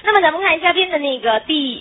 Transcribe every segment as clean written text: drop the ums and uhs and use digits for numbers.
那么咱们看下边的那个第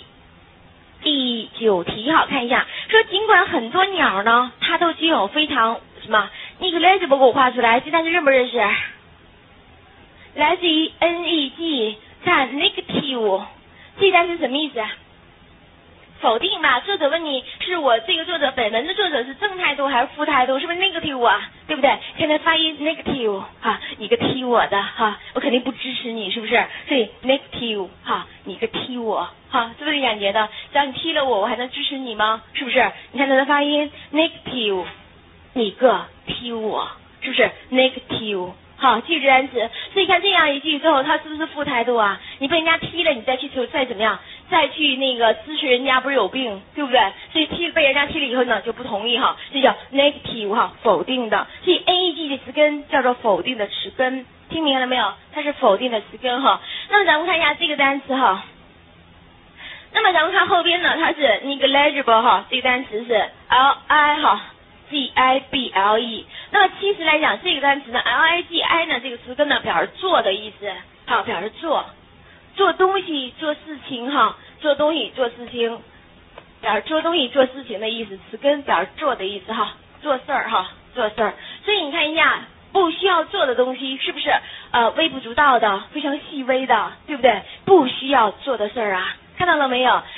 9题哈，看一下，说尽管很多鸟呢，它都具有非常什么 negligible， 给我画出来，这单词认不认识？来自于 neg， 看 negative， 这单词什么意思？否定吧。作者问你，是我这个作者本文的作者是正态度还是负态度？是不是 negative 啊？对不对？现在发音 negative 哈，你个踢我的哈，我肯定不支持你，是不是？所以 negative 哈，你个踢我哈，是不是感觉的？只要你踢了我，我还能支持你吗？是不是？你看它的发音 negative， 你个踢我，是不是 negative？好，记住这单词。所以看这样一句之后，它是不是负态度啊？你被人家踢了，你再怎么样，再去那个支持人家，不是有病，对不对？所以被人家踢了以后呢，就不同意哈，这叫 negative 哈，否定的。所以 neg 的词根叫做否定的词根，听明白了没有？它是否定的词根哈。那么咱们看一下这个单词哈。那么咱们看后边呢，它是 negligible 哈，这个单词是 li 哈。Gible， 那么其实来讲，这个单词呢 ，Ligi 呢这个词根呢表示做的意思，好，表示做东西、做事情哈，做东西、做事情，表示做东西、做事情的意思，词根表示做的意思哈，做事儿哈，做事儿。所以你看一下，不需要做的东西是不是微不足道的，非常细微的，对不对？不需要做的事儿啊。看到了没有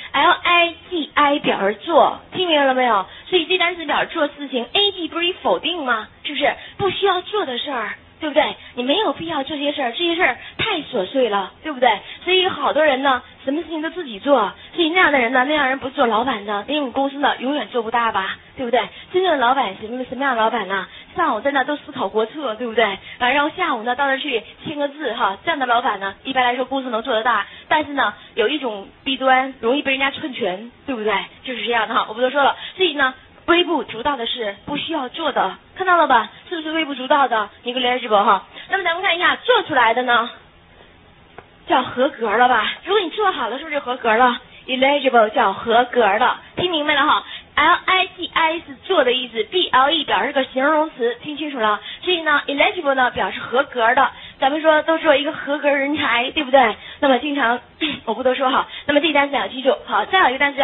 ？Ligi 表示做，听明白了没有？所以这单词表示做事情 ，ag 不是否定吗？是不是不需要做的事儿？对不对？你没有必要做这些事儿，这些事儿太琐碎了，对不对？所以有好多人呢，什么事情都自己做，所以那样的人呢，那样人不是做老板的，那种公司呢，永远做不大吧，对不对？真正的老板什么样的老板呢？上午在那都思考国策，对不对？然后下午呢到那去签个字哈，这样的老板呢，一般来说公司能做得大，但是呢，有一种弊端，容易被人家篡权，对不对？就是这样的哈，我不多说了。所以呢，微不足道的事，不需要做的，看到了吧？是不是微不足道的一个 negligible 哈？那么咱们看一下做出来的呢，叫合格了吧？如果你做好了，是不是合格了 ？eligible 叫合格的，听明白了哈？Ligi 是做的意思 ，ble 表示个形容词，听清楚了。所以呢 ，eligible 呢表示合格的。咱们说都做一个合格人才，对不对？那么经常我不多说哈。那么这单词要记住，好，再有一个单词叫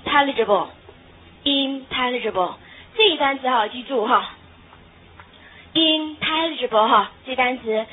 intelligible， 这一单词好记住哈。intelligible 哈，这单词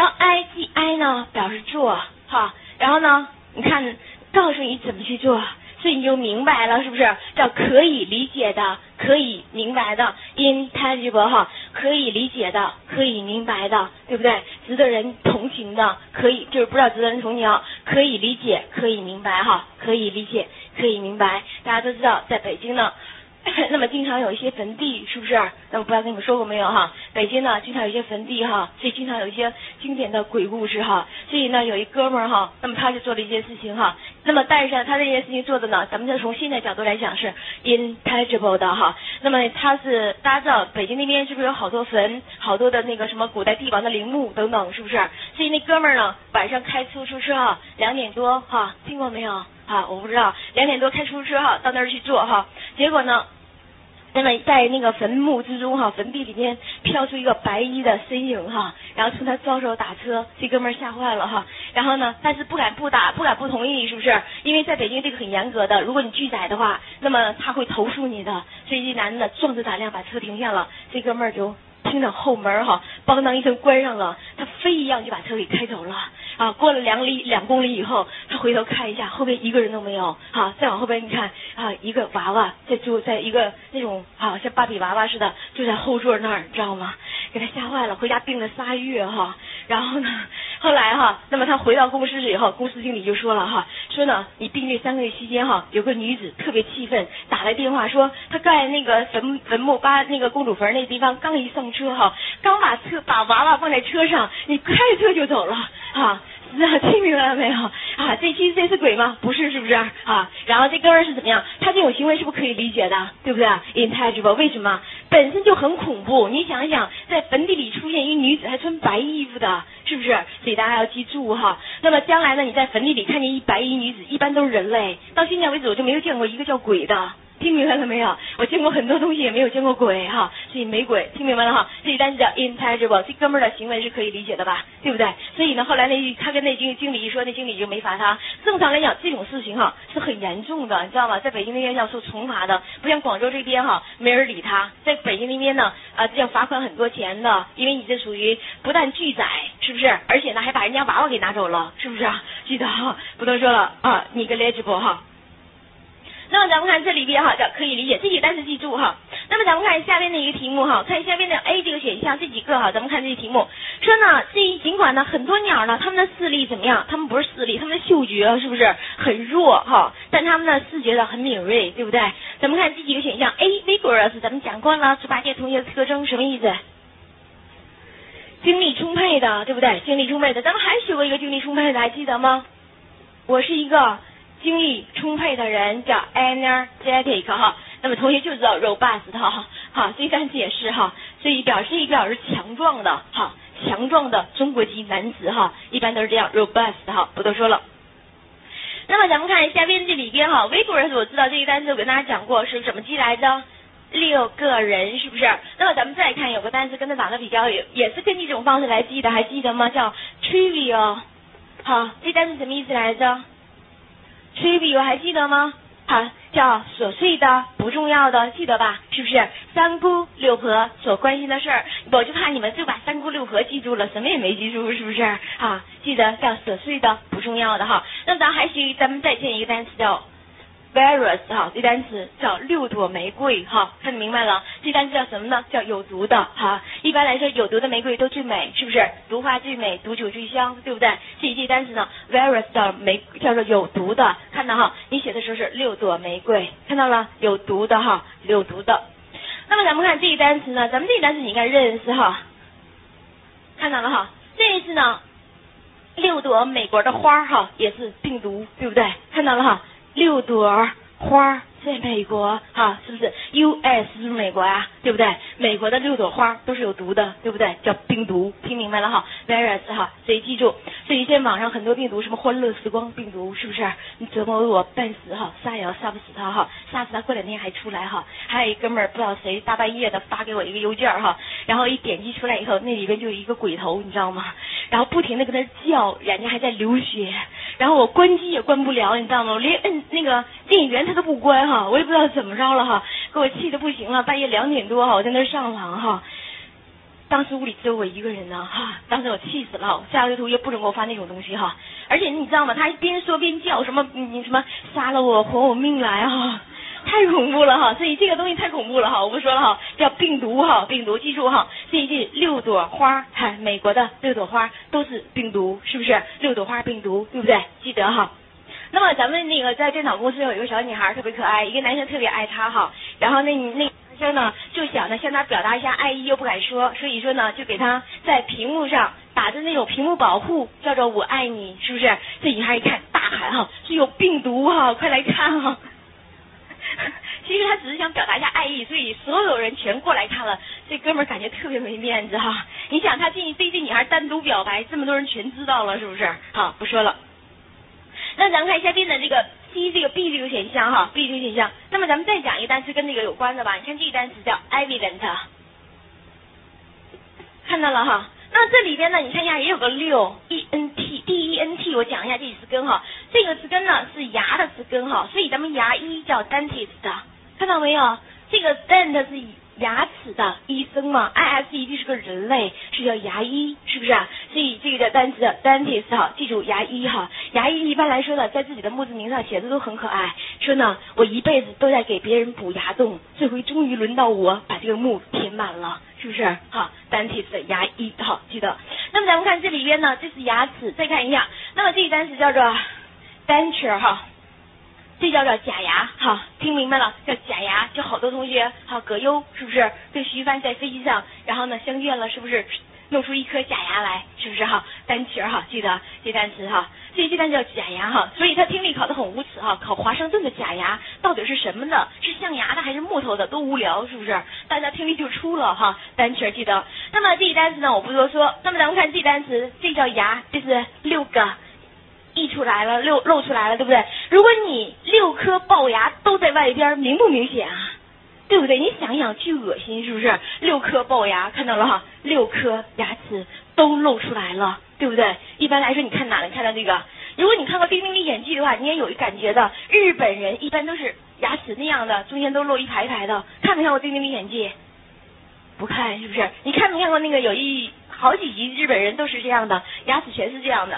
Ligi 呢表示做哈，然后呢，你看告诉你怎么去做。所以你就明白了，是不是？叫可以理解的，可以明白的 ，intelligible 哈，可以理解的，可以明白的，对不对？值得人同情的，可以就是不知道值得人同情啊，可以理解，可以明白哈，可以理解，可以明白。大家都知道，在北京呢。那么经常有一些坟地，是不是？那我不知道跟你们说过没有哈？北京呢，经常有一些坟地哈，所以经常有一些经典的鬼故事哈。所以呢，有一哥们儿哈，那么他就做了一件事情哈。那么但是他这件事情做的呢，咱们就从现在角度来讲是 intelligible 的哈。那么他是大家知道，北京那边是不是有好多坟，好多的那个什么古代帝王的陵墓等等，是不是？所以那哥们儿呢，晚上开出租车哈，2点多哈，听过没有？啊，我不知道，2点多开出租车哈，到那儿去坐哈，结果呢，那么在那个坟墓之中哈，坟地里面飘出一个白衣的身影哈，然后冲他招手打车，这哥们儿吓坏了哈，然后呢，但是不敢不同意，是不是？因为在北京这个很严格的，如果你拒载的话，那么他会投诉你的，所以这男的壮着胆量把车停下了，这哥们儿就听着后门哈，梆当一声关上了，他飞一样就把车给开走了。啊，过了2公里以后，他回头看一下，后边一个人都没有。好，再往后边你看啊，一个娃娃在一个那种啊像芭比娃娃似的，就在后座那儿，你知道吗？给他吓坏了，回家病了3月哈。然后呢，后来哈，那么他回到公司以后，公司经理就说了哈，说呢，你病这3个月期间哈，有个女子特别气愤，打来电话说，她在那个坟墓把那个公主坟那地方刚一上车哈，刚把娃娃放在车上，你开车就走了啊。听明白了没有啊？这是鬼吗？不是，是不是啊？然后这哥们儿是怎么样？他这种行为是不是可以理解的？对不对 ？intelligible 为什么？本身就很恐怖。你想一想，在坟地里出现一个女子，还穿白衣服的，是不是？所以大家要记住哈。那么将来呢，你在坟地里看见一白衣女子，一般都是人类。到现在为止，我就没有见过一个叫鬼的。 听明白了没有？我见过很多东西，也没有见过鬼哈，所以没鬼，听明白了哈？这一单词叫 intangible， 这哥们儿的行为是可以理解的吧？对不对？所以呢，后来他跟那经理一说，那经理就没罚他。正常来讲，这种事情哈是很严重的，你知道吗？在北京那边要受惩罚的，不像广州这边哈没人理他。在北京那边呢，这要罚款很多钱的，因为你这属于不但拒载，是不是？而且呢还把人家娃娃给拿走了，是不是啊？记得哈，不多说了啊，你个 legible 哈。那么咱们看这里边哈，叫可以理解，这几个单词记住哈。那么咱们看下边的一个题目哈，看下边的 A 这个选项这几个哈，咱们看这个题目说呢，尽管呢很多鸟呢，它们的视力怎么样？它们不是视力，它们的嗅觉是不是很弱哈？但它们的视觉的很敏锐，对不对？咱们看这几个选项 A vigorous， 咱们讲过了，猪八戒同学的特征什么意思？精力充沛的，对不对？精力充沛的，咱们还学过一个精力充沛的，还记得吗？我是一个精力充沛的人，叫 energetic 哈。那么同学就知道 robust 哈，好，这单词也是哈，所以表示强壮的哈，强壮的中国籍男子哈，一般都是这样 robust 哈，不多说了。那么咱们看下边这里边哈 vigorous 我知道这个单词我跟大家讲过是怎么记来着，6个人是不是？那么咱们再看有个单词跟它长得比较也是根据这种方式来记的，还记得吗？叫 trivial， 好，这单词什么意思来着？trivial 还记得吗？好，叫琐碎的、不重要的，记得吧？是不是？三姑六婆所关心的事儿，我就怕你们就把三姑六婆记住了，什么也没记住，是不是？啊，记得叫琐碎的、不重要的哈。那么咱们再见一个单词叫virus 哈，这单词叫6朵玫瑰哈，看明白了？这单词叫什么呢？叫有毒的哈。一般来说，有毒的玫瑰都最美，是不是？毒花最美，毒酒最香，对不对？这单词呢 ，virus 叫做有毒的，看到哈？你写的时候是6朵玫瑰，看到了？有毒的哈，有毒的。那么咱们看这一单词呢，咱们这一单词你应该认识哈，看到了哈？这一次呢，6朵美国的花哈，也是病毒，对不对？看到了哈？6朵花在美国哈，是不是 US 是美国呀？对不对？美国的6朵花都是有毒的，对不对？叫病毒，听明白了哈 ？virus 哈，所以记住，所以现在网上很多病毒，什么欢乐时光病毒，是不是？你折磨我半死哈，杀也要杀不死他哈，杀死他过2天还出来哈。还有一哥们儿不知道谁大半夜的发给我一个邮件哈，然后一点击出来以后，那里边就有一个鬼头，你知道吗？然后不停的跟他叫，眼睛还在流血，然后我关机也关不了，你知道吗？我连摁那个电影源他都不关哈，我也不知道怎么着了哈，给我气得不行了，半夜2点多哈，我在那上网哈，当时屋里只有我一个人呢哈，当时我气死了，下回同学不准给我发那种东西哈，而且你知道吗？他边说边叫什么你什么杀了我还我命来哈。太恐怖了哈，所以这个东西太恐怖了哈，我不说了哈，叫病毒哈，病毒记住哈，这6朵花，哈，美国的6朵花都是病毒，是不是？6朵花病毒，对不对？记得哈。那么咱们那个在电脑公司有一个小女孩特别可爱，一个男生特别爱她哈，然后那男生呢就想呢向她表达一下爱意，又不敢说，所以说呢就给她在屏幕上打着那种屏幕保护，叫做我爱你，是不是？这女孩一看大喊哈，是有病毒哈，快来看哈。其实他只是想表达一下爱意，所以所有人全过来看了，这哥们儿感觉特别没面子哈。你想他对这女孩单独表白，这么多人全知道了，是不是？好，不说了。那咱们看下边的这个 C 这个 B 这个选项哈 ，B 这个选项。那么咱们再讲一个单词跟这个有关的吧。你看这个单词叫 evident， 看到了哈。那这里边呢，你看一下也有个6 ENT， 我讲一下这词根哈。这个词根呢是牙的词根哈，所以咱们牙医叫 dentist， 看到没有？这个 dent 是牙齿的医生嘛 ，IS 一定是个人类，是叫牙医，是不是啊？所以这个单词 dentist 哈，记住牙医哈。牙医一般来说呢，在自己的墓志铭上写的都很可爱，说呢我一辈子都在给别人补牙洞，这回终于轮到我把这个墓填满了。是不是？好 ，dentist 的牙医，好，记得。那么咱们看这里边呢，这是牙齿，再看一下。那么这个单词叫做 denture 哈，这叫做假牙，好，听明白了？叫假牙，就好多同学，好，葛优是不是跟徐帆在飞机上，然后呢相见了，是不是弄出一颗假牙来？是不是哈？denture哈，记得这单词哈。这单词叫假牙哈，所以他听力考得很无耻哈，考华盛顿的假牙到底是什么的？是象牙的还是木头的？多无聊，是不是？大家听力就出了哈，单词记得。那么这一单词呢，我不多说。那么咱们看这单词，这叫牙，这是6个溢出来了，露出来了，对不对？如果你 6颗龅牙都在外边，明不明显啊？对不对？你想想，巨恶心是不是？6颗龅牙，看到了哈，6颗牙齿都露出来了，对不对？一般来说，你看哪能看到这个？如果你看过丁丁的演技的话，你也有一感觉的。日本人一般都是牙齿那样的，中间都露一排一排的。看没看过丁丁的演技？不看是不是？你看没看过那个好几集日本人都是这样的，牙齿全是这样的。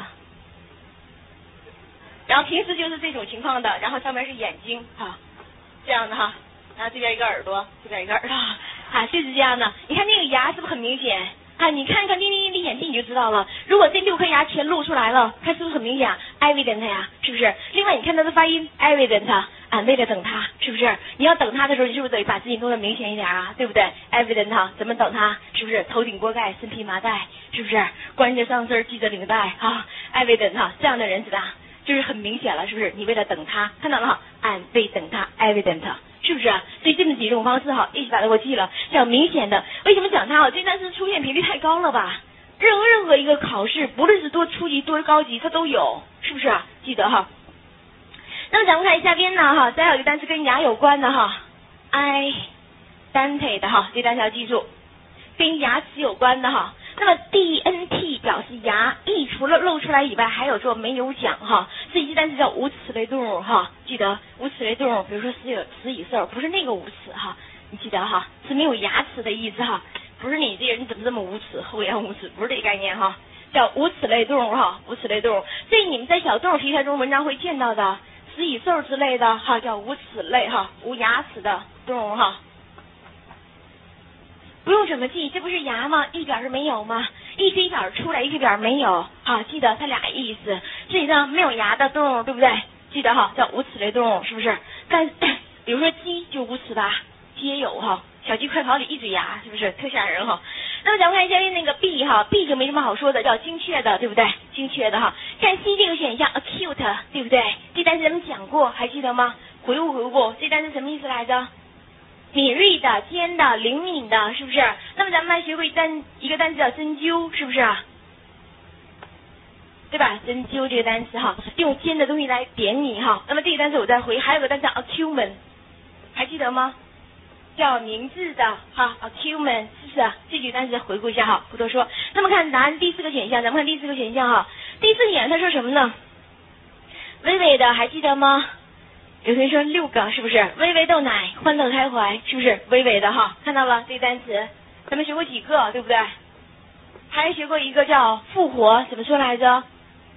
然后平时就是这种情况的，然后上面是眼睛哈，这样的哈。然后这边一个耳朵，这边一个耳朵，啊，就是这样的。你看那个牙是不是很明显？啊，你看看丁丁的眼睛你就知道了。如果这6颗牙全露出来了，它是不是很明显 ？evident 呀，是不是？另外你看它的发音 evident 啊，为了等它，是不是？你要等它的时候，你是不是得把自己弄得明显一点啊？对不对 ？evident 啊，怎么等它？是不是？头顶锅盖，身披麻袋，是不是？光着上身系着领带啊 ？evident 啊，这样的人知道，就是很明显了，是不是？你为了等它，看到了哈？为等它 evident。是不是啊？所以这么几种方式哈，一起把它给我记了，叫明显的。为什么讲它啊？这单词出现频率太高了吧？任何一个考试，不论是多初级多高级，它都有，是不是啊？记得哈。那么咱们看下边呢哈，再有一个单词跟牙有关的哈 ，dentine 的哈，这单词要记住，跟牙齿有关的哈。那么 dnt 表示牙，e 除了露出来以外，还有说没有讲哈，所以这单词叫无齿类动物哈，记得无齿类动物，比如说食蚁兽，不是那个无齿哈，你记得哈，是没有牙齿的意思哈，不是你这人怎么这么无耻，厚颜无耻，不是这个概念哈，叫无齿类动物哈，无齿类动物，所以你们在小动物题材中文章会见到的食蚁兽之类的哈，叫无齿类哈，无牙齿的动物哈。不用怎么记，这不是牙吗？一点是没有吗？一黑点出来，一黑点没有。好，记得它俩意思。这里呢没有牙的动物，对不对？记得哈，叫无齿类动物，是不是？但比如说鸡就无齿的，鸡也有哈。小鸡快跑里一嘴牙，是不是特吓人哈？那么咱们看一下那个 B 哈 ，B 就没什么好说的，叫精确的，对不对？精确的哈。看 C 这个选项 acute， 对不对？这单词咱们讲过，还记得吗？回顾，这单词什么意思来着？敏锐的、尖的、灵敏的，是不是？那么咱们还学过一个单词叫针灸，是不是？对吧？针灸这个单词哈，用尖的东西来点你哈。那么这个单词我再回，还有个单词叫 acumen， 还记得吗？叫明智的哈 ，acumen 是不是？这几个单词回顾一下哈，不多说。那么看答案第4个选项，咱们看第4个选项哈。第4个选项他说什么呢？微微的，还记得吗？有同学说6个是不是？微微豆奶，欢乐开怀，是不是？微微的哈，看到了这个单词，咱们学过几个，对不对？还学过一个叫复活，怎么说来着？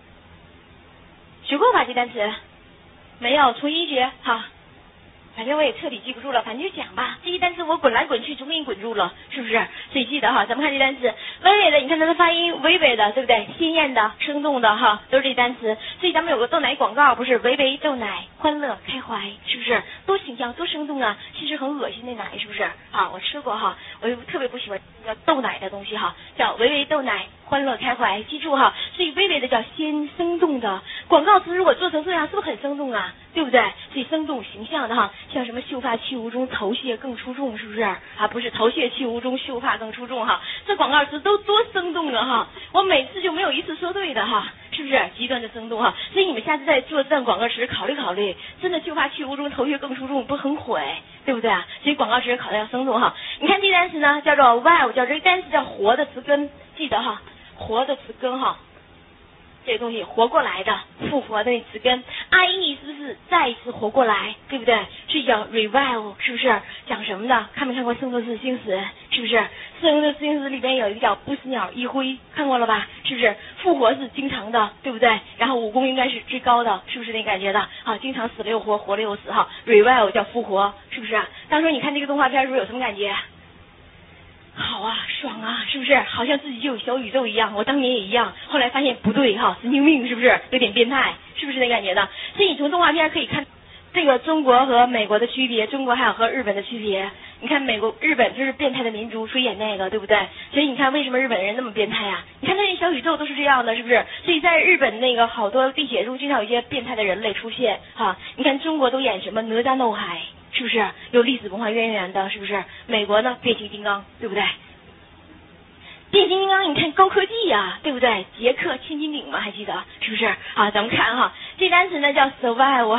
学过吧？这单词没有，重新学哈。反正我也彻底记不住了，反正就讲吧。这些单词我滚来滚去，总给你滚住了，是不是？所以记得哈，咱们看这单词，微微的，你看它的发音，微微的，对不对？鲜艳的、生动的哈，都是这单词。所以咱们有个豆奶广告，不是？微微豆奶，欢乐开怀，是不是？多形象，多生动啊！其实很恶心的奶，是不是？啊，我吃过哈，我就特别不喜欢叫豆奶的东西哈，叫微微豆奶，欢乐开怀，记住哈。所以微微的叫生动的广告词，如果做成这样，是不是很生动啊？对不对？所以生动形象的哈，像什么秀发去无中，头屑更出众，是不是？啊，不是头屑去无中，秀发更出众哈。这广告词都多生动啊哈！我每次就没有一次说对的哈，是不是？极端的生动哈。所以你们下次在做这段广告时考虑考虑，真的秀发去无中，头屑更出众，不是很毁，对不对啊？所以广告词考虑要生动哈。你看这单词呢，叫做 wow， 叫这个单词叫活的词根，记得哈，活的词根哈。这个东西活过来的，复活的那词根 ，ie 是不是再一次活过来，对不对？是叫 revive， 是不是？讲什么的？看没看过《圣斗士星矢》？是不是？《圣斗士星矢》里边有一个叫不死鸟一辉，看过了吧？是不是？复活是经常的，对不对？然后武功应该是最高的，是不是那感觉的？啊，经常死了又活，活了又死哈。revive 叫复活，是不是？当时你看这个动画片是不是有什么感觉？好啊，爽啊，是不是？好像自己就有小宇宙一样，我当年也一样，后来发现不对哈，神经病是不是？有点变态，是不是那感觉的？所以你从动画片可以看这个中国和美国的区别，中国还有和日本的区别。你看日本就是变态的民族，所以演那个，对不对？所以你看为什么日本人那么变态啊？你看那些小宇宙都是这样的，是不是？所以在日本那个好多地铁中经常有一些变态的人类出现哈。你看中国都演什么哪吒闹海，是不是有历史文化渊源的？是不是？美国呢，变形金刚，对不对？变形金刚，你看高科技呀，对不对？杰克千斤顶嘛，还记得是不是？好，咱们看哈，这单词呢叫 survive 哈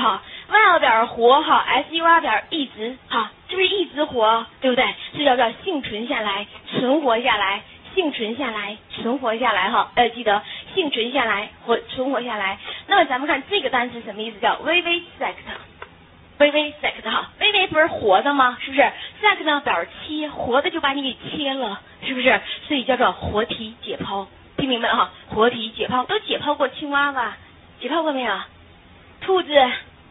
，vital 表示活哈 ，sur 表示一直哈，是不是一直活，对不对？这叫做幸存下来，存活下来。幸存下来，存活下来哈，记得幸存下来或存活下来。那么咱们看这个单词什么意思？叫 vivisect，vivisect 哈，viv 不是活的吗？是不是 ？sect 呢表示切，活的就把你给切了，是不是？所以叫做活体解剖，听明白了哈？活体解剖都解剖过青蛙吧？解剖过没有？兔子。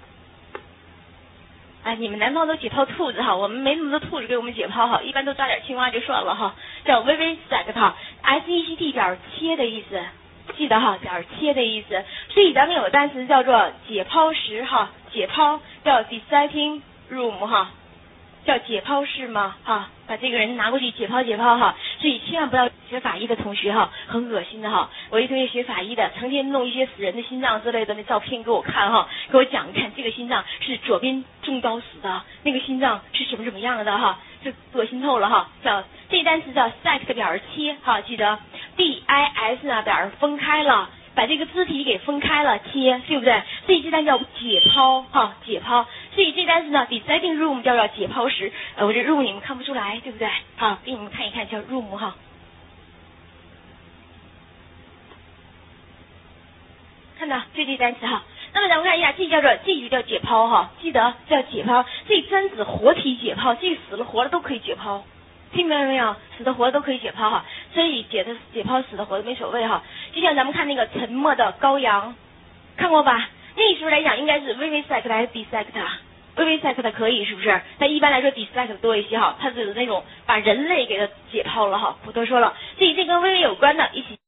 哎，你们南方都解剖兔子哈，我们没那么多兔子给我们解剖哈，一般都抓点青蛙就算了哈。叫 vivisect 哈 ，sect 表示切的意思，记得哈，表示切的意思。所以咱们有个单词叫做解剖室哈，解剖叫 dissecting room 哈，叫解剖室吗？哈，把这个人拿过去解剖解剖哈。所以千万不要学法医的同学哈，很恶心的哈。我一同学学法医的，成天弄一些死人的心脏之类的那照片给我看哈，给我讲一看这个心脏是左边中刀死的，那个心脏是什么样的哈，这恶心透了哈。叫这单词叫 sect 表示切哈，记得 dis 呢表示分开了。把这个肢体给分开了，切，对不对？所以这单叫解剖哈，解剖。所以这单词呢 ，dissecting room 叫做解剖室。我这 room 你们看不出来，对不对？好，给你们看一看，叫 room 哈。看到这单词哈。那么咱们看一下，这就叫解剖哈，记得叫解剖。这专指活体解剖，这死了活了都可以解剖。听明白没有？死的活的都可以解剖哈，所以解剖死的活的没所谓哈。就像咱们看那个沉默的羔羊，看过吧？那时候来讲应该是 vivisect 还是 dissect？vivisect 可以是不是？但一般来说 dissect 多一些哈，它是那种把人类给它解剖了哈，不多说了。所以这跟微微有关的一起。